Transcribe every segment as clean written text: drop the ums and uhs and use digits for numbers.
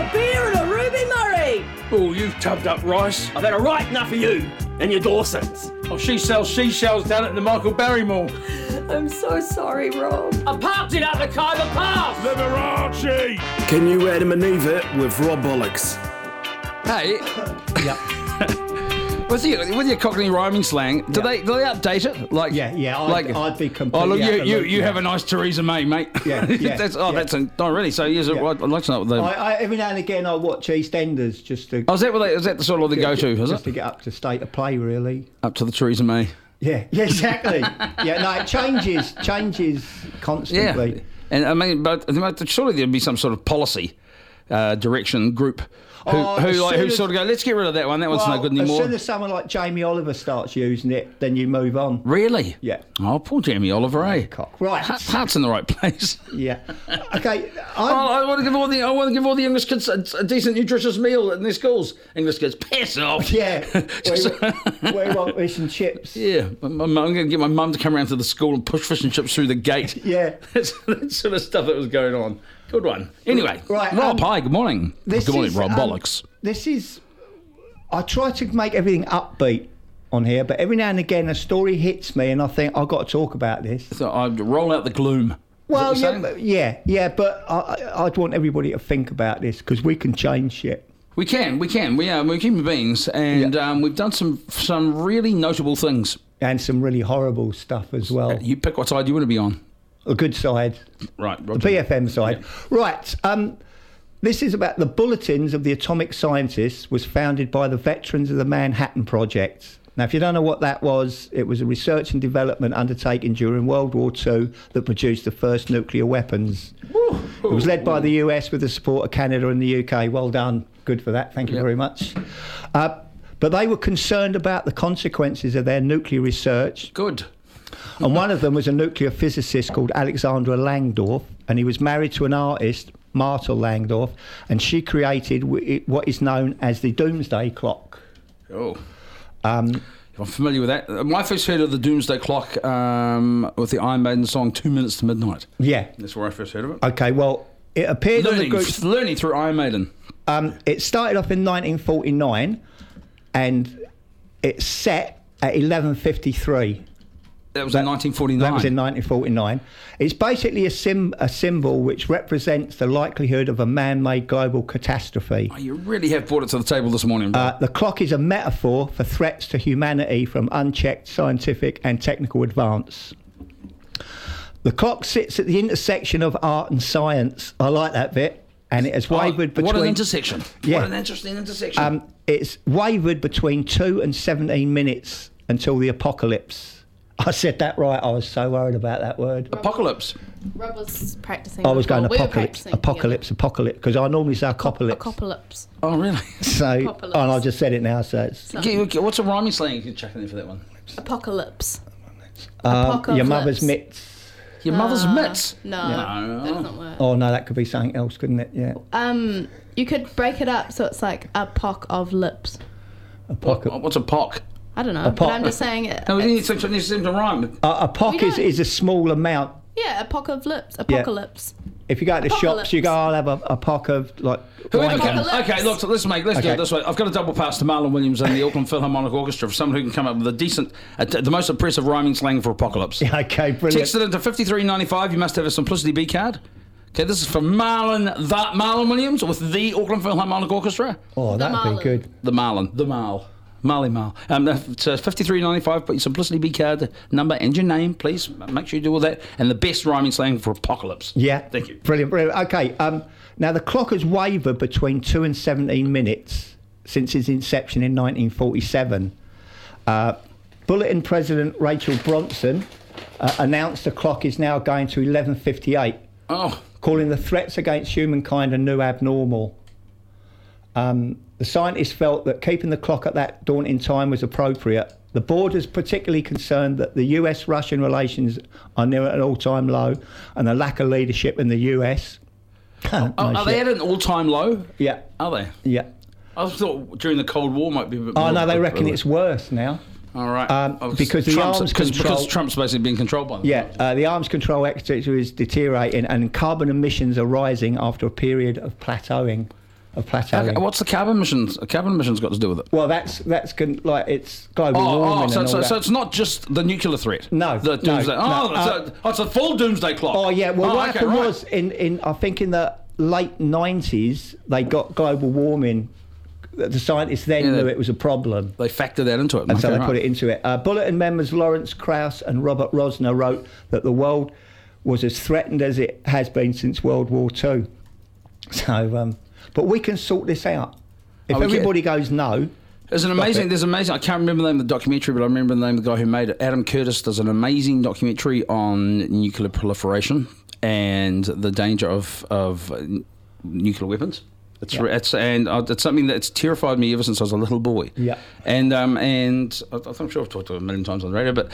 a beer and a Ruby Murray. Oh, you've tubbed up rice. I've had a right enough of you and your Dawsons. Oh, she sells seashells down at the Michael Barrymore. I'm so sorry, Rob. I parked it at the Khyber Pass. Liberace! Can you read and manoeuvre it with Rob Bollocks? Hey. Yeah. With your Cockney rhyming slang, do they update it? Like I'd be completely. Oh look, you yeah. have a nice Theresa May, mate. Yeah. That's really. So yes, Yeah. I'd like to know what they. I every now and again I watch EastEnders just to. Oh, is that the sort of the go-to? Is just it to get up to state of play, really. up to the Theresa May? Yeah, exactly. Yeah, no, it changes constantly. Yeah, and I mean, but surely there'd be some sort of policy direction group who sort of go, let's get rid of that one. That one's no good anymore. As soon as someone like Jamie Oliver starts using it, then you move on. Really? Yeah. Oh, poor Jamie Oliver, eh? Cock. Right. Heart's in the right place. Yeah. Okay. I want to give all the English kids a decent, nutritious meal in their schools. English kids, piss off. Yeah. we want fish and chips. Yeah. I'm going to get my mum to come around to the school and push fish and chips through the gate. Yeah. That's the sort of stuff that was going on. Good one. Anyway, right, Rob, hi, good morning. Good morning, Rob Bollocks. I try to make everything upbeat on here, but every now and again a story hits me and I think I've got to talk about this. So I'd roll out the gloom. Well, but I'd want everybody to think about this because we can change shit. We can. We're human beings, and we've done some really notable things. And some really horrible stuff as well. You pick what side you want to be on. A good side. Right. The BFM side. Yeah. Right. This is about the Bulletins of the Atomic Scientists was founded by the veterans of the Manhattan Project. Now, if you don't know what that was, it was a research and development undertaken during World War II that produced the first nuclear weapons. It was led by the US with the support of Canada and the UK. Well done. Good for that. Thank you very much. But they were concerned about the consequences of their nuclear research. Good. And one of them was a nuclear physicist called Alexandra Langdorf, and he was married to an artist, Martha Langdorf, and she created what is known as the Doomsday Clock. Oh. I'm familiar with that. I first heard of the Doomsday Clock with the Iron Maiden song 2 Minutes to Midnight. Yeah. That's where I first heard of it. Okay, well, it appeared on the group... Learning through Iron Maiden. It started off in 1949, and it's set at 11:53. That was in 1949. That was in 1949. It's basically a symbol which represents the likelihood of a man-made global catastrophe. Oh, you really have brought it to the table this morning, bro. The clock is a metaphor for threats to humanity from unchecked scientific and technical advance. The clock sits at the intersection of art and science. I like that bit. And it has wavered between... What an intersection. Yeah. What an interesting intersection. It's wavered between 2 and 17 minutes until the apocalypse. I said that right. I was so worried about that word. Apocalypse. Rob was practicing. I was going we apocalypse, because I normally say apocalypse. Apocalypse. Oh, really? So, and I just said it now. So it's what's a rhyming slang you could chuck in there for that one? Apocalypse. Your mother's mitts. Your mother's mitts? No, that doesn't work. Oh no, that could be something else, couldn't it? Yeah. You could break it up so it's like a pock of lips. What's a pock? I don't know, but I'm just saying it. No, you need to rhyme. A pock is a small amount. Yeah, a pock of lips. Apocalypse. If you go to the shops, you go, I'll have a pock of, like... Okay, look, let's do it this way. I've got a double pass to Marlon Williams and the Auckland Philharmonic Orchestra for someone who can come up with a decent, the most impressive rhyming slang for apocalypse. Okay, brilliant. Text it into 5395. You must have a Simplicity B card. Okay, this is for Marlon Williams with the Auckland Philharmonic Orchestra. Oh, that'd be good. The Marl. Marley Marl. So 5395, put your Simplicity B card number and your name, please. Make sure you do all that. And the best rhyming slang for apocalypse. Yeah. Thank you. Brilliant. Okay, now the clock has wavered between 2 and 17 minutes since its inception in 1947. Bulletin President Rachel Bronson announced the clock is now going to 11:58. Oh. Calling the threats against humankind a new abnormal. The scientists felt that keeping the clock at that daunting time was appropriate. The board is particularly concerned that the US-Russian relations are near an all-time low and the lack of leadership in the US. Are they at an all-time low? Yeah. Are they? Yeah. I thought during the Cold War might be a bit more... Oh, no, they reckon it's worse now. All right. Because the arms control... Because Trump's basically being controlled by them. Yeah, the arms control architecture is deteriorating and carbon emissions are rising after a period of plateauing. of plateauing. What's the carbon emissions? Carbon emissions got to do with it? Well, it's global warming. So it's not just the nuclear threat. No, the doomsday. no. It's a full doomsday clock. Oh yeah. Well, what happened right. was in I think in the late 90s they got global warming. The scientists then knew it was a problem. They factored that into it. And so they put it into it. Bulletin members Lawrence Krauss and Robert Rosner wrote that the world was as threatened as it has been since World War II. So, but we can sort this out. If everybody goes no... There's amazing. I can't remember the name of the documentary, but I remember the name of the guy who made it. Adam Curtis does an amazing documentary on nuclear proliferation and the danger of nuclear weapons. It's something that's terrified me ever since I was a little boy. Yeah. And I'm sure I've talked to it a million times on the radio, but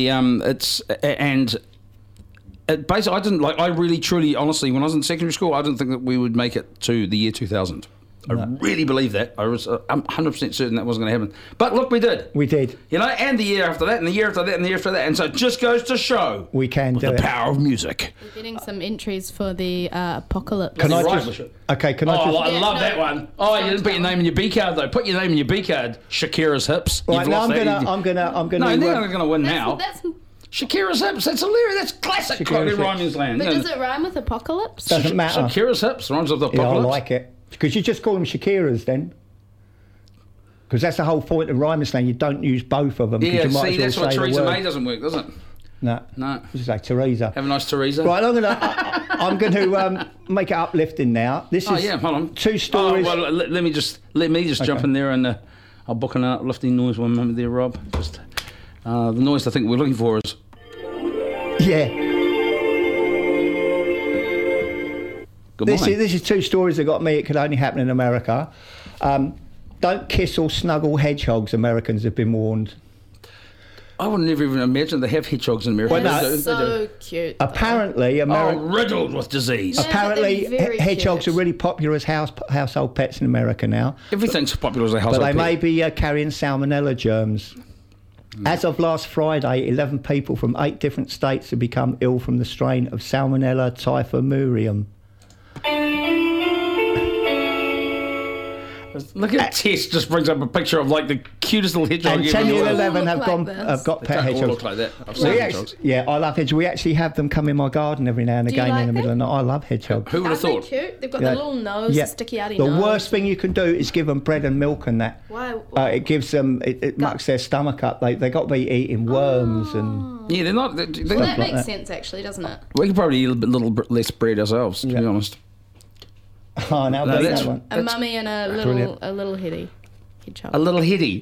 basically, I didn't like. I really, truly, honestly, when I was in secondary school, I didn't think that we would make it to the year 2000. I really believe that. I'm 100% certain that wasn't going to happen. But look, we did. We did. You know, and the year after that, and the year after that, and the year after that. And so it just goes to show we can do the it. power of music. We're getting some entries for the apocalypse. Can I Right, just... Bishop. Okay, can I just... I love that one. Oh, you didn't put your name in your B card though. Put your name in your B card. Shakira's hips. Right, You've now lost that. I'm gonna. No, they're not going to win now. That's, Shakira's hips. That's hilarious. That's classic Shakira's rhyming slang. but does it rhyme with apocalypse? Doesn't matter. Shakira's hips rhymes with the Yeah, I apocalypse. like it. Because you just call them Shakira's then. Because that's the whole point of rhyming slang. You don't use both of them. Yeah, you might see, as well that's what say the Theresa word. May doesn't work, does it? No. No. Just say Teresa. Have a nice Teresa. Right, I'm going to make it uplifting now. This is hold on. two stories. Oh, well, let me just jump in there and I'll book an uplifting noise one moment there, Rob. Just the noise I think we're looking for is. Yeah. Good morning. This is two stories that got me. It could only happen in America. Don't kiss or snuggle hedgehogs. Americans have been warned. I would never even imagine they have hedgehogs in America. They're so cute. Apparently, riddled with disease. Yeah. apparently they're very hedgehogs cute. are really popular as household pets in America now. Everything's popular as a But household they pet. may be carrying salmonella germs. As of last Friday, 11 people from 8 different states have become ill from the strain of Salmonella typhimurium. Look at Tess just brings up a picture of like the cutest little hedgehog And ever. 10 in the and world. 11 They all look like have got They pet don't all hedgehogs. look like that. I've seen hedgehogs. I love hedgehogs. We actually have them come in my garden every now and Do you again in like the middle of them? the night. I love hedgehogs. Who would have Aren't thought? they cute? They've got Yeah. the little nose, Yeah. the sticky outy The nose. worst thing you can do is give them bread and milk and that. Why? It gives them, it mucks their stomach up. They got to be eating worms and... Yeah, they're not. Well, that like makes that. sense, actually, doesn't it? We could probably eat a little bit less bread ourselves, to be Yeah. honest. Oh, now No, beat that's- that one. A mummy and brilliant. a little hedgehog. A little hitty.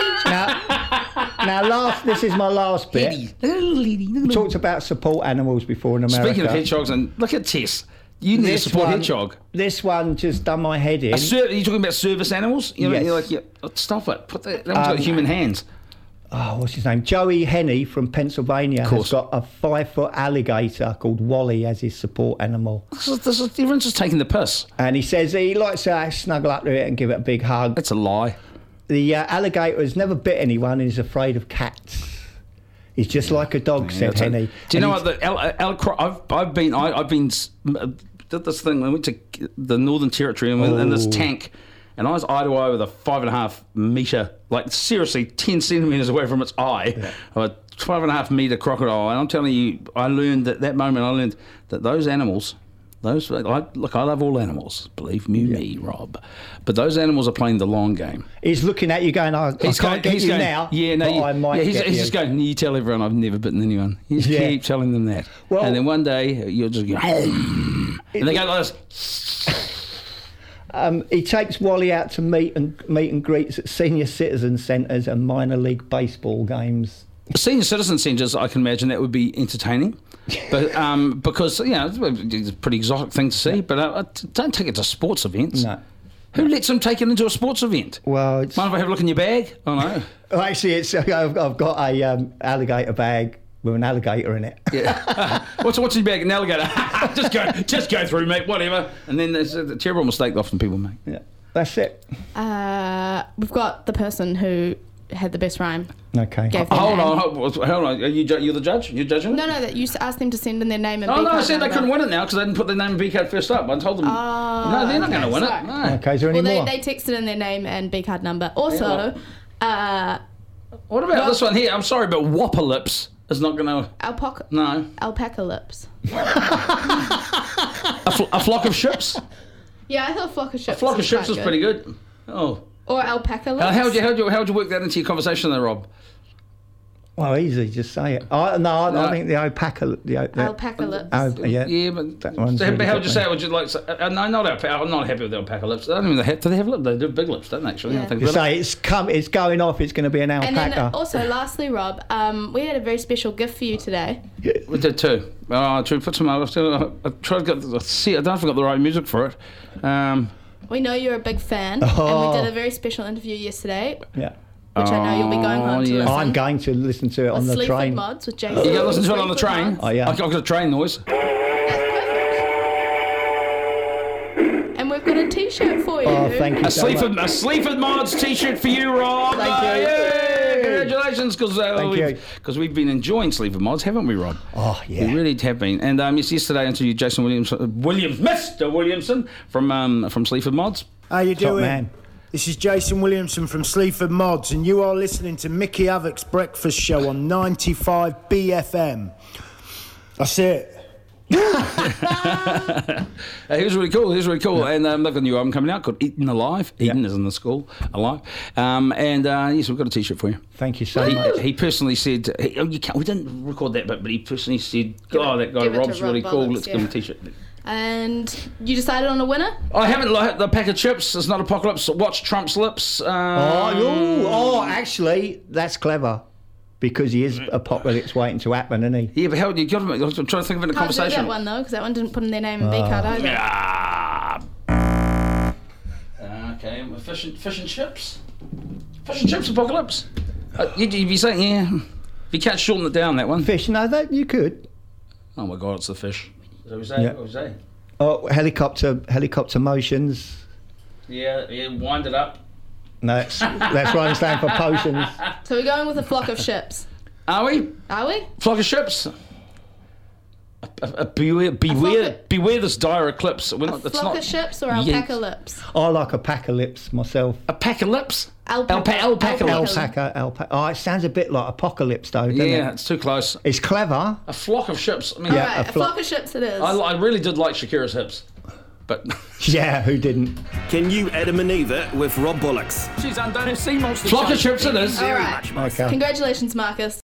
Now, this is my last bit. We talked about support animals before in America. Speaking of hedgehogs, and look at Tess. You need to support hedgehog. This one just done my head in. Are you talking about service animals? You know, Yes. you're like, stop it. Put that one's got human hands. Oh, what's his name? Joey Henney from Pennsylvania has course. got a 5-foot alligator called Wally as his support animal. Everyone's just taking the piss. And he says he likes to snuggle up to it and give it a big hug. That's a lie. The alligator has never bit anyone and is afraid of cats. He's just like a dog, said Henney. Do you know And what? I've been did this thing. I went to the Northern Territory and went in this tank, and I was eye to eye with a 5.5 metre, like seriously 10 centimetres away from its eye, a 12.5 metre crocodile. And I'm telling you, I learned that those animals. I love all animals, believe me, Rob. But those animals are playing the long game. he's looking at you going, I can't get you now. Yeah, no, but I might he's get you. just going, you tell everyone I've never bitten anyone. You just Yeah. keep telling them that. Well- and then one day, you'll just go, and they go like this. He takes Wally out to meet and greets at senior citizen centres and minor league baseball games. Senior citizen centres, I can imagine that would be entertaining. But because, it's a pretty exotic thing to see. But don't take it to sports events. No. Who lets them take it into a sports event? Well, it's... Mind if I have a look in your bag? Oh, no. Well, actually, I've got a alligator bag with an alligator in it. Yeah. What's in your bag? An alligator. just go through, mate. Whatever. And then there's a terrible mistake that often people make. Yeah, that's it. We've got the person who had the best rhyme. Okay. Gave their Hold name. on. Are you're the judge? You're judging? No, that you asked them to send in their name and Oh, B no, I card said they number. couldn't win it now because they didn't put their name and B card first up. I told them, no, they're not going to win sorry. it. No. Okay, is there any Well, more? they texted in their name and B card number. Also, What about this one here? I'm sorry, but Whopper Lips is not going to... No. alpaca lips. A flock of ships? Yeah, I thought flock of ships. A flock of was ships quite was pretty good. Oh. Or alpaca lips. How'd you work that into your conversation there, Rob? Well, easy, just say it. I think the alpaca... Alpaca lips. Yeah. Yeah, but That one's so, really how would good, you say mate. it? Would you like? No, not alpaca. I'm not happy with the alpaca lips. I don't even do they have lips? They do big lips, don't they? Actually, Yeah. I think You about it. say it's going off, it's going to be an And then alpaca. also, lastly, Rob, we had a very special gift for you today. We did too. I tried to put some. I tried to get. See, I don't know if I got the right music for it. We know you're a big fan, and we did a very special interview yesterday, Yeah. which I know you'll be going home to yeah. listen. I'm going to listen to it on the Sleaford train. Mods with Jason. You go listen to it on the Sleaford train. Mods. Oh, yeah. I got a train noise. That's perfect. And we've got a T-shirt for you. Oh, thank you A so much. Sleaford Mods T-shirt for you, Rob. Thank you. Yay! Congratulations, Thank you. because we've been enjoying Sleaford Mods, haven't we, Rob? Oh, yeah. We really have been. And yesterday I interviewed Jason Mr. Williamson from Sleaford Mods. How you Top doing? man. This is Jason Williamson from Sleaford Mods, and you are listening to Mickey Havoc's Breakfast Show on 95 BFM. That's it. He was really cool. And they've got a new album coming out called Eaten Alive. Eaten is in the school, alive. Yes, we've got a T-shirt for you. Thank you so much. He personally said, we didn't record that bit, but he personally said, that guy give it to Rob's Rob really cool. Bollocks, Let's give him a yeah. T-shirt. And you decided on a winner? I haven't liked the pack of chips. It's not apocalypse. Watch Trump's lips. Actually, that's clever. Because he is apocalypse waiting to happen, isn't he? Yeah, but how you got to? I'm trying to think of it in a Can't do conversation. that one though, because that one didn't put in their name and B card either. Okay, fish and chips. Fish and chips apocalypse. You'd be saying, yeah. If you can't shorten it down, that one. Fish, no, that you could. Oh my God, it's the fish. Is that what you say? Yeah. What was that? Oh, helicopter motions. Yeah, wind it up. No, that's what I stand for, potions. So we're going with a flock of ships. Are we? Are we? Flock of ships. Beware this dire eclipse. We're not, it's Flock not of ships or alpaca lips? I like apocalypse myself. a pack of lips. Alpaca lips. Alpaca. Oh, it sounds a bit like apocalypse, though, doesn't Yeah, it? it's too close. It's clever. A flock of ships. I mean, Yeah. Alright, a flock of ships it is. I really did like Shakira's hips, but Yeah, who didn't? Can you Adam and Eve it with Rob Bollocks? She's undone her sea monster. flock of ships it is. Alright. Okay. Congratulations, Marcus.